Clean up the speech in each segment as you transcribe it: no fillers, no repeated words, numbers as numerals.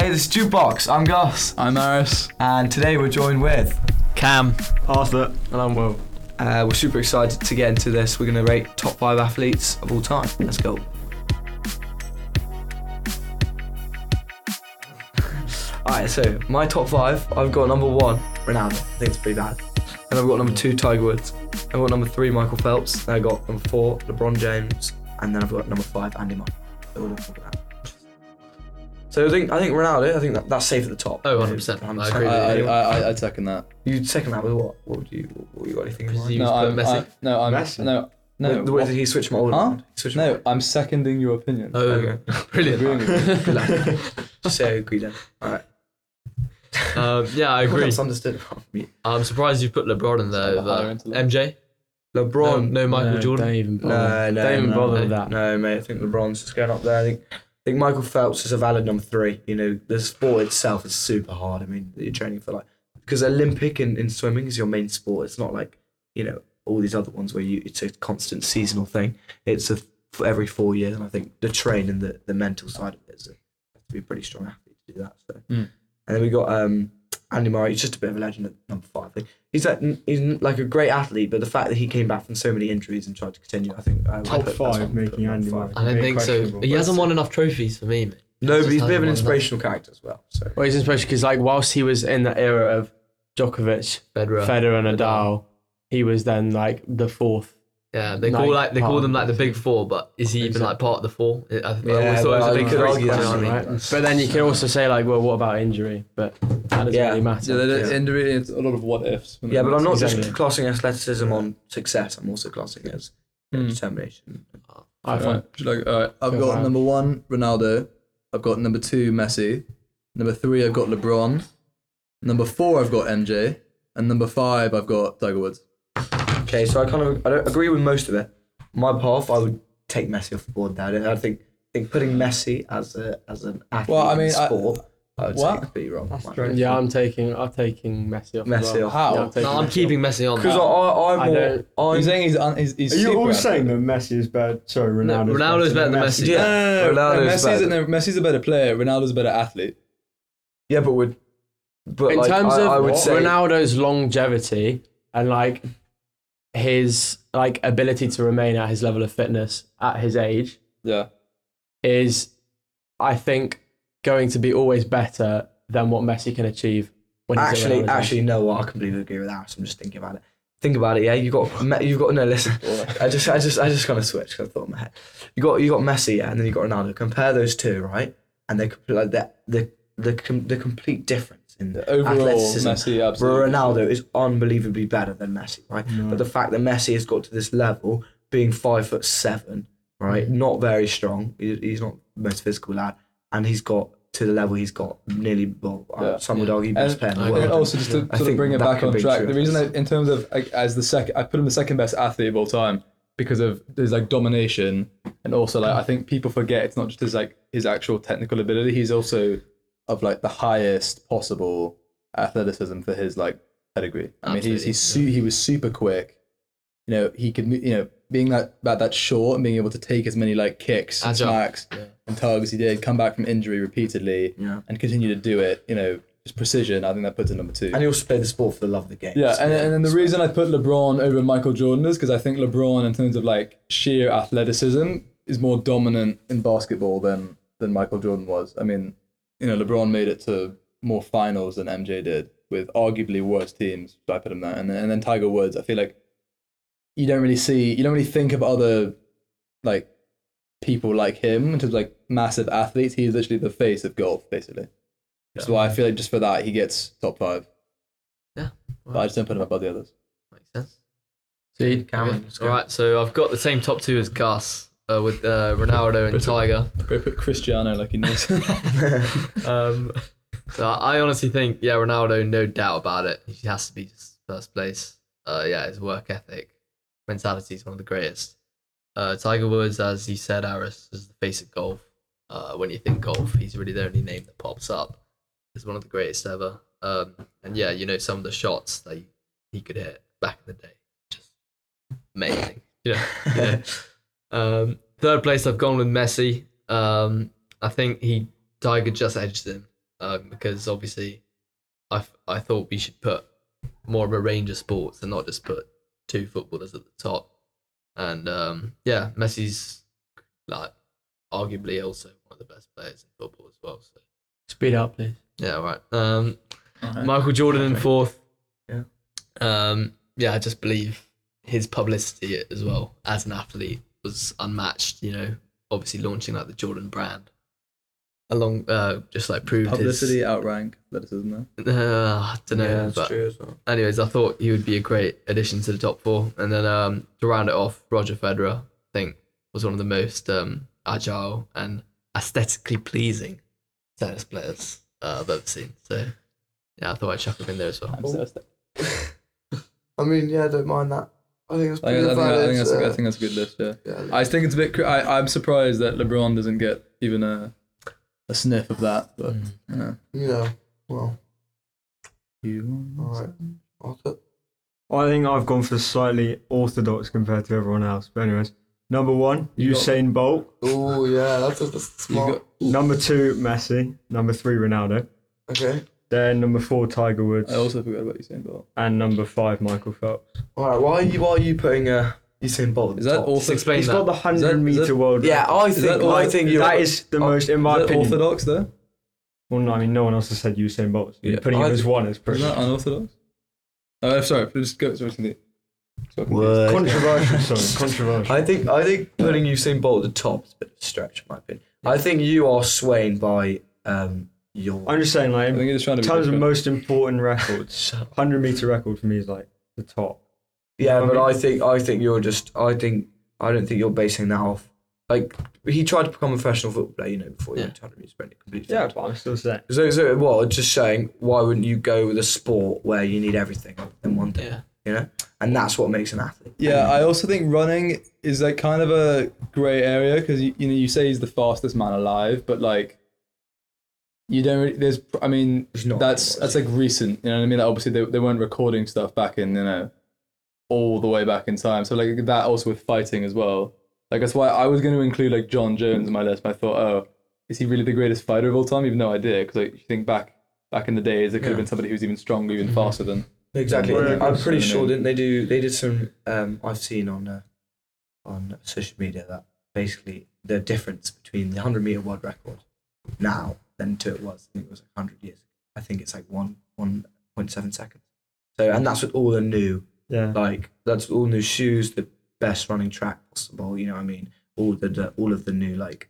Hey, this is Jukebox. I'm Gus. I'm Aris. And today we're joined with Cam. Arthur. And I'm Will. We're super excited to get into this. We're going to rate top 5 athletes of all time. Let's go. Alright, so my top 5, I've got number 1, Ronaldo. I think it's pretty bad. And I've got number 2, Tiger Woods. I've got number 3, Michael Phelps. And I've got number 4, LeBron James. And then I've got number 5, Andy Murray. So we'll talk about that. So I think Ronaldo, I think that's safe at the top. Oh, 100%. I agree. I'd second that. You'd second that with what? What you got anything in mind? You put Messi? No. The way that he switched my order. Huh? No, I'm seconding your opinion. Oh, Okay. brilliant. Good luck. Just say I agree then. Alright. Yeah, I agree. That's understood from me. I'm surprised you put LeBron in there. MJ? LeBron. No Michael Jordan? Don't even bother. No, Don't even bother with that. No, mate. I think LeBron's just going up there. I think Michael Phelps is a valid number 3. You know, the sport itself is super hard. I mean, you're training for because Olympic in swimming is your main sport. It's not like, all these other ones where it's a constant seasonal thing. It's for every 4 years, and I think the training, the mental side of it is to be a pretty strong athlete to do that. So, and then we got Andy Murray. He's just a bit of a legend at number 5. I think he's like a great athlete, but the fact that he came back from so many injuries and tried to continue, I think Top 5 making Andy Murray. I don't think so. He hasn't won enough trophies for me, mate. No, but he's a bit of an inspirational character as well. So. Well, he's inspirational because, whilst he was in that era of Djokovic, Federer, and Nadal, he was then the fourth. Yeah, they call them the big 4, but is he even part of the 4? I always thought it was a big could argue that, question. Right? But then you can also say what about injury? But that doesn't really matter. Yeah, injury, it's a lot of what ifs. Yeah, but I'm not Exactly. just classing athleticism on success. I'm also classing it as determination. I find. I've got number 1, Ronaldo. I've got number 2, Messi. Number 3, I've got LeBron. Number 4, I've got MJ. And number 5, I've got Tiger Woods. Okay, so I don't agree with most of it. My path, I would take Messi off the board there. I think putting Messi as an athlete in sport, I would say completely wrong. Yeah, I'm taking Messi off. Messi off. How? I'm keeping Messi on. Because You're saying he's Are you super all athlete? saying that Messi is better? Sorry, Ronaldo's better than Messi. Yeah, Messi's a better player. Ronaldo's a better athlete. Yeah, but in terms of I would say Ronaldo's longevity and his ability to remain at his level of fitness at his age, is I think going to be always better than what Messi can achieve when he's actually no, I completely agree with that. So I'm just thinking about it. Think about it, yeah. You've got no. Listen, I just kind of switched. I thought in my head. You got Messi, yeah, and then you got Ronaldo. Compare those two, right? And they the complete difference in The overall athleticism. Messi, absolutely. Ronaldo is unbelievably better than Messi, right? No. But the fact that Messi has got to this level, being 5'7", right, not very strong. He's not the most physical lad, and he's got to the level he's got nearly. Some would argue best player in the And world. also, just to sort of bring it back on track, the reason in terms of as the second, I put him the second best athlete of all time because of his domination, and also I think people forget it's not just his actual technical ability. He's also of the highest possible athleticism for his pedigree. I mean, he was super quick. He could being that short and being able to take as many kicks and smacks and tugs he did, come back from injury repeatedly, and continue to do it. Just precision. I think that puts it number 2. And he also played the sport for the love of the game. Yeah, and then the reason I put LeBron over Michael Jordan is because I think LeBron, in terms of sheer athleticism, is more dominant in basketball than Michael Jordan was. I mean, LeBron made it to more finals than MJ did with arguably worse teams. So I put him there, and then Tiger Woods. I feel like you don't really think of other people like him in terms of massive athletes. He is literally the face of golf, basically. That's why I feel just for that he gets top 5. Yeah, but I just don't put him above the others. Makes sense. See, Cameron. All right, so I've got the same top 2 as Gus with Ronaldo and Tiger. Go put Cristiano like he knows. So I honestly think, Ronaldo, no doubt about it. He has to be just first place. His work ethic, mentality is one of the greatest. Tiger Woods, as you said, Aris, is the face of golf. When you think golf, he's really the only name that pops up. He's one of the greatest ever. And some of the shots that he could hit back in the day, just amazing. Third place, I've gone with Messi. I think Tiger just edged him. because obviously I thought we should put more of a range of sports and not just put 2 footballers at the top. And Messi's like arguably also one of the best players in football as well. So speed up, please. Yeah, right. Michael Jordan in 4th. Yeah. I just believe his publicity as well as an athlete was unmatched. Obviously launching like the Jordan brand. Along, just like proved publicity outrank athleticism. I don't know. Yeah, that's true as well. Anyways, I thought he would be a great addition to the top 4, and then to round it off, Roger Federer, I think, was one of the most agile and aesthetically pleasing tennis players I've ever seen. So yeah, I thought I'd chuck him in there as well. I mean, yeah, I don't mind that. I think I think that's a good list. Yeah. I think it's a bit. I'm surprised that LeBron doesn't get even a sniff of that. But well. All right. I think I've gone for slightly orthodox compared to everyone else. But anyways, number 1, Usain Bolt. Oh yeah, that's smart. Number 2, Messi. Number 3, Ronaldo. Okay. Then number 4, Tiger Woods. I also forgot about Usain Bolt. And number 5, Michael Phelps. All right. Why are you putting Usain Bolt? Is that also explain? He's that. got the 100-meter world record. Yeah, I think that is the most, in my opinion. Orthodox though? Well, no, I mean, no one else has said Usain Bolt. Yeah. Putting him as 1 is pretty. Is that unorthodox? Oh, sorry. Just go. Controversial. Controversial. I think putting Usain Bolt at the top is a bit of a stretch, in my opinion. I think you are swaying by your. I'm just saying, like, I think in trying to terms of most important records, 100-meter record for me is like the top. Yeah, but I think you're just. I don't think you're basing that off. Like, he tried to become a professional football player, before he went to 100 meter sprint. Completely. Yeah, but I'm still saying. So what? Just saying, why wouldn't you go with a sport where you need everything in one thing? Yeah. And that's what makes an athlete. Yeah, I also think running is like kind of a grey area because you say he's the fastest man alive, but like you don't really, that's like recent, you know what I mean? Like, obviously they weren't recording stuff back in, all the way back in time. So like that also with fighting as well. Like that's why I was going to include like John Jones in my list, but I thought, oh, is he really the greatest fighter of all time? Even though I did, because like you think back in the days, there could have been somebody who's even stronger, even faster than. Exactly. I'm pretty sure they did some. I've seen on social media that basically the difference between the 100-meter world record now than to it was. I think it was 100 years ago. I think it's like 1.7 seconds. So, and that's with all the new. Yeah. Like that's all new shoes, the best running track possible. You know what I mean? All of the new like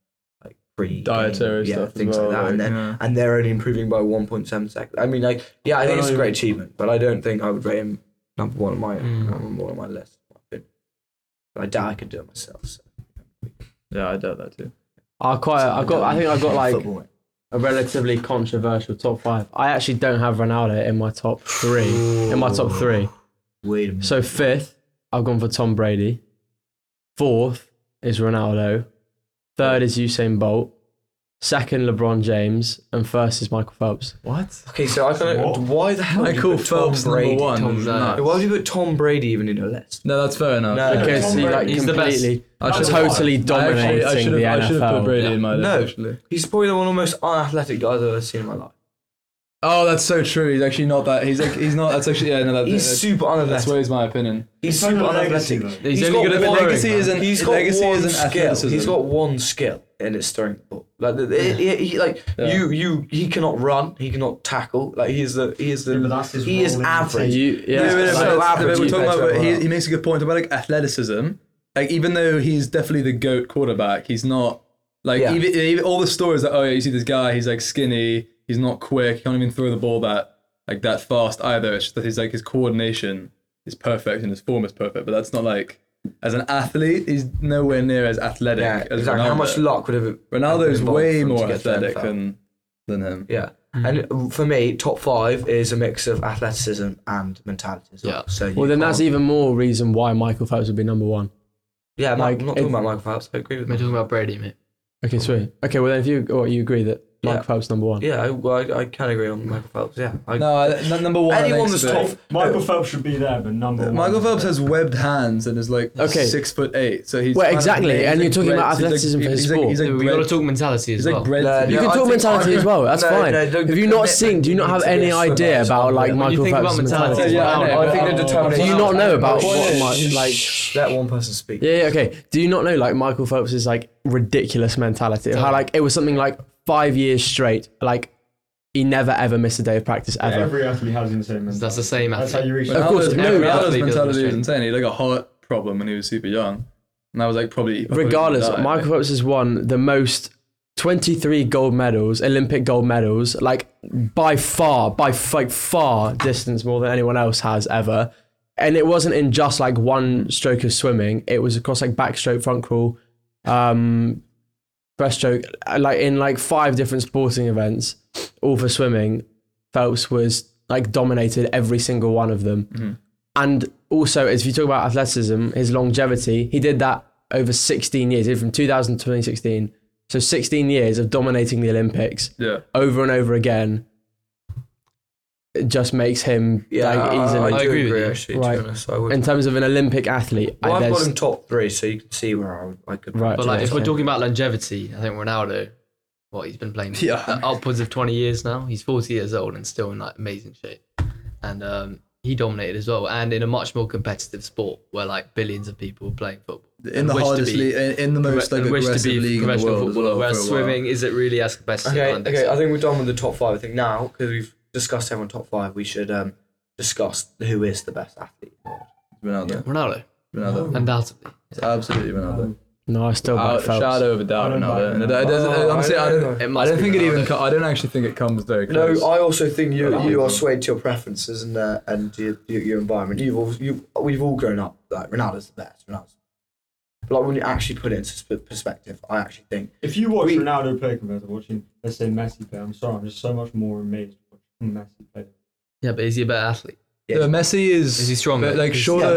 dietary stuff, things well, like that, and they're only improving by 1.7 seconds. I mean, I think it's a great achievement, but I don't think I would rate him number one on my list. But I doubt I could do it myself. So. Yeah, I doubt that too. I think I've got like a relatively controversial top 5. I actually don't have Ronaldo in my top 3. In my top 3. Wait a minute. So 5th, I've gone for Tom Brady. 4th is Ronaldo. 3rd is Usain Bolt. 2nd, LeBron James. And 1st is Michael Phelps. What? Okay, so I don't. Why the hell Michael Phelps Brady? number 1? Why would you put Tom Brady even in your list? No, that's fair enough. No, because he's completely, totally dominating the NFL. I should have put Brady in my list, actually. He's probably one of the most unathletic guys I've ever seen in my life. Oh, that's so true. He's actually not that. He's not. That's actually he's super unathletic. That's what is my opinion. He's super unathletic. He's only good at legacy. He's got one skill. He's got one skill, and it's throwing the ball. Like he cannot run. He cannot tackle. Like he is average. We're talking about. He makes a good point about like athleticism. Like even though he's definitely the GOAT quarterback, he's not like even all the stories that you see this guy. He's like skinny. He's not quick. He can't even throw the ball that fast either. It's just that his coordination is perfect and his form is perfect. But that's not like as an athlete, he's nowhere near as athletic as exactly. Ronaldo. How much luck would have Ronaldo's way more athletic than him. Yeah. And for me, top 5 is a mix of athleticism and mentality as well. Yeah. So then that's even more reason why Michael Phelps would be number 1. Yeah, I'm not talking about Michael Phelps. I agree with We're talking about Brady, mate. Okay, sweet. Okay, well then if you agree that Michael Phelps number 1. Yeah, I can agree on Michael Phelps. Yeah. Number 1. Anyone that's top. Michael Phelps should be there, but number 1. Michael Phelps has webbed hands and is like 6'8", so he's. Well, exactly, and you're talking about athleticism for his sport. We got to talk mentality as well. You can talk mentality as well. That's fine. Have you not seen? Do you not have any idea about like Michael Phelps' mentality? I think the determination. Do you not know about what like? Let one person speak. Yeah, okay. Do you not know like Michael Phelps' like ridiculous mentality? How like it was something like 5 years straight, like he never ever missed a day of practice ever. Every athlete has the same mentality. That's the same athlete. That's how you reach. Of course, Ronaldo's mentality is insane. He had like a heart problem when he was super young, and that was like probably. Regardless, Michael Phelps has won the most 23 gold medals, Olympic gold medals, like by far distance more than anyone else has ever. And it wasn't in just like one stroke of swimming. It was across like backstroke, front crawl, breaststroke, like in like 5 different sporting events, all for swimming. Phelps was like dominated every single one of them. Mm-hmm. And also, if you talk about athleticism, his longevity, he did that over 16 years, from 2000 to 2016. So 16 years of dominating the Olympics over and over again. It just makes him like easily. I agree actually, right. To be honest. I would. In terms of an Olympic athlete, Well, I've got him top 3, so you can see where I could. Right. But like, if we're talking about longevity, I think Ronaldo, he's been playing upwards of 20 years now. He's 40 years old and still in like amazing shape, and he dominated as well, and in a much more competitive sport where like billions of people are playing football. In the hardest league, in the most like aggressive league in the world as well. Whereas swimming isn't really as competitive. Okay. I think we're done with the top 5. I think now, because we've discussed everyone top 5, we should discuss who is the best athlete. Ronaldo. Undoubtedly. It's absolutely Ronaldo. No, I still back Phelps. Shadow of a doubt, Ronaldo. Honestly, I don't think it even. I don't actually think it comes very close. No, I also think you are swayed to your preferences and your environment. We've all grown up like Ronaldo's the best. But like when you actually put it into perspective, I actually think if you watch Ronaldo play compared to watching, let's say, Messi play, I'm sorry, I'm just so much more amazed watching Messi play. Yeah, but is he a better athlete? Yeah, Messi is he stronger? Like shorter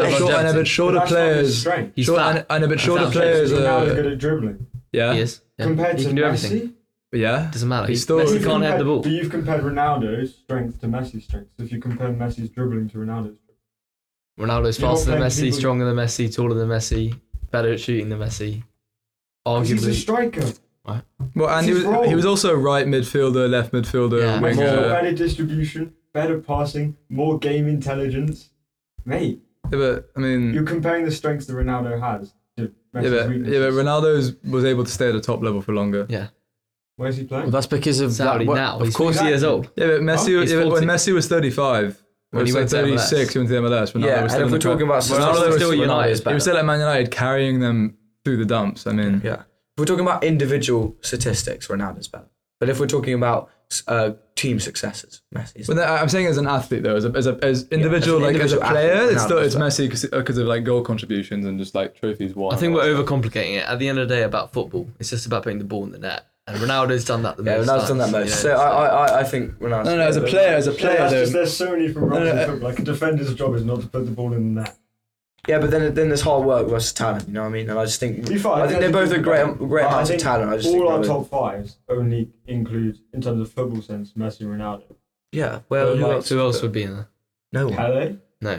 players. He's fat. I know, but shorter players are good at dribbling. Yeah, he is. Yeah. Compared he to can do Messi, everything. Yeah, doesn't matter. Messi can't head the ball. But you've compared Ronaldo's strength to Messi's strength. So if you compare Messi's dribbling to Ronaldo's, Ronaldo's faster than Messi, stronger than Messi, taller than Messi, better at shooting than Messi. Arguably, he's a striker. Right. Well, and he was also right midfielder, left midfielder, winger. Better distribution, better passing, more game intelligence. Mate, yeah, but I mean, you're comparing the strengths that Ronaldo has to Messi's weaknesses. Yeah, but Ronaldo was able to stay at the top level for longer. Yeah. Where's he playing? Well, that's because of Saudi now. Of course, 40 years old. Yeah, but Messi. When Messi was 35, when he went 36, he went to MLS. Ronaldo was still and if we're talking about Ronaldo was still United. He was still at Man United, carrying them through the dumps. I mean, yeah. If we're talking about individual statistics, Ronaldo's better. But if we're talking about team successes, Messi's. But I'm saying as an athlete though, as individual, as a player, it's Messi because of like goal contributions and just like trophies won. I think we're overcomplicating it. At the end of the day, about football, it's just about putting the ball in the net. And Ronaldo's done that the most. Yeah, Ronaldo's done that most. So I think Ronaldo's. No, as a player, there's so many from football. Like a defender's job is not to put the ball in the net. Yeah, but then there's hard work versus talent. You know what I mean? And I just think they're both a great amount of talent. I just all our top 5s only include, in terms of football sense, Messi and Ronaldo. Yeah. Well, who else would be in there? No one. Pele?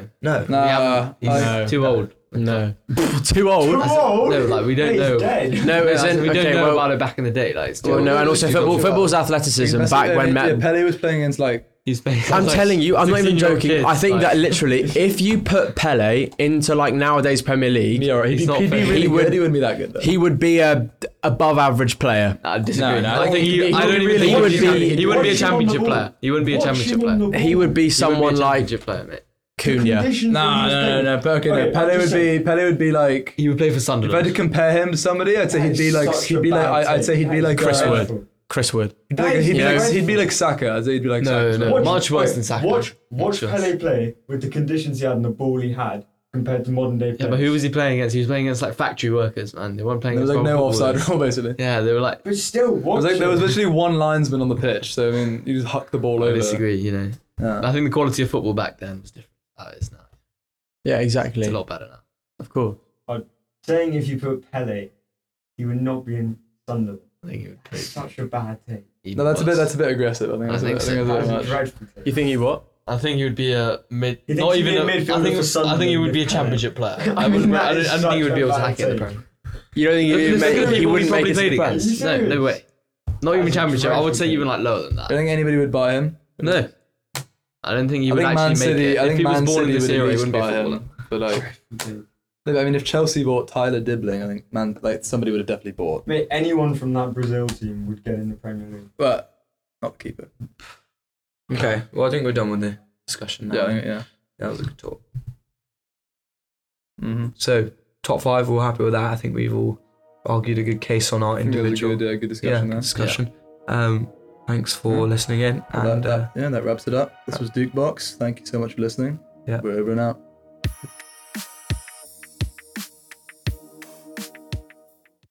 No. He's too old. No. Too old? No, like we don't know. Dead. No, we don't know about it back in the day. Like, and also football's athleticism back when Pele was playing against like. I'm telling you, I'm not even joking. I think that literally, if you put Pele into like nowadays Premier League, he wouldn't be that good. Though. He would be a above average player. I disagree. No, I think he wouldn't be a championship player. He wouldn't be a championship player. He would be someone like player, mate. Cunha. No. Pele would be like. He would play for Sunderland. If I had to compare him to somebody, I'd say he'd be like Chris Wood. Chris Wood. He'd be like Saka. I'd say he'd be like Saka. No, much worse than Saka. Watch Pele play with the conditions he had and the ball he had compared to modern day players. Yeah, but who was he playing against? He was playing against like factory workers, man. They weren't playing against. There was like no offside rule, basically. Yeah, they were like. But still, there was literally one linesman on the pitch, so I mean, you just huck the ball over. I disagree, you know. Yeah. I think the quality of football back then was different. That is now. Yeah, exactly. It's a lot better now. Of course. I'm saying if you put Pele, he would not be in Sunderland. I think he would play. Such a bad take. No, that's a bit aggressive. I think that's a bit much. You think he what? I think he would be a mid. You think Not he'd even. be a I midfielder think. for Sunderland, I think he would be a if- championship player. I I mean, don't that is think he would be able to such a hack it in the bad Premier. You don't think Look at the he people wouldn't make probably it to played the Prem? against. Are you No way. Not even That's a championship. I would say dreadful even like lower than I that. don't think anybody would buy him. No. I don't think he I would think actually Man make City. it. I If think he was Man born in City this would era, at he least wouldn't be a buy footballer. him. But I mean, if Chelsea bought Tyler Dibbling, I think somebody would have definitely bought. Mate, anyone from that Brazil team would get in the Premier League. But not the keeper. Okay, well, I think we're done with the discussion now. Yeah. That was a good talk. Mm-hmm. So, top 5, we're happy with that. I think we've all argued a good case on our individual. Good discussion good there. discussion. Thanks for listening in. Well, And that wraps it up. This was Duke Box. Thank you so much for listening. Yeah. We're over and out.